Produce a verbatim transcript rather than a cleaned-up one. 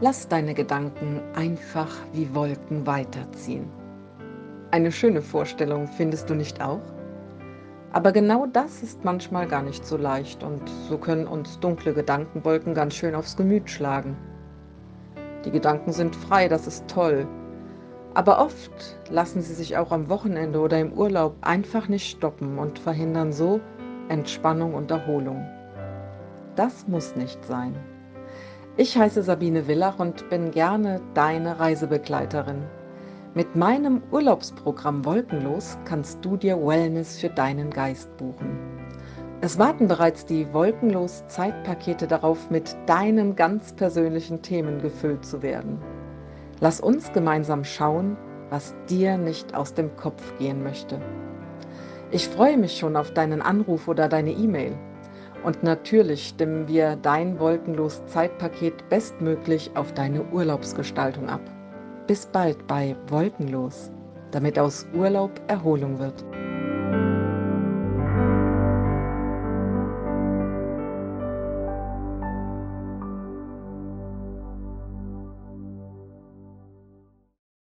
Lass deine Gedanken einfach wie Wolken weiterziehen. Eine schöne Vorstellung, findest du nicht auch? Aber genau das ist manchmal gar nicht so leicht und so können uns dunkle Gedankenwolken ganz schön aufs Gemüt schlagen. Die Gedanken sind frei, das ist toll. Aber oft lassen sie sich auch am Wochenende oder im Urlaub einfach nicht stoppen und verhindern so Entspannung und Erholung. Das muss nicht sein. Ich heiße Sabine Villach und bin gerne deine Reisebegleiterin. Mit meinem Urlaubsprogramm Wolkenlos kannst du dir Wellness für deinen Geist buchen. Es warten bereits die Wolkenlos Zeitpakete darauf, mit deinen ganz persönlichen Themen gefüllt zu werden. Lass uns gemeinsam schauen, was dir nicht aus dem Kopf gehen möchte. Ich freue mich schon auf deinen Anruf oder deine E-Mail. Und natürlich stimmen wir dein Wolkenlos Zeitpaket bestmöglich auf deine Urlaubsgestaltung ab. Bis bald bei Wolkenlos, damit aus Urlaub Erholung wird.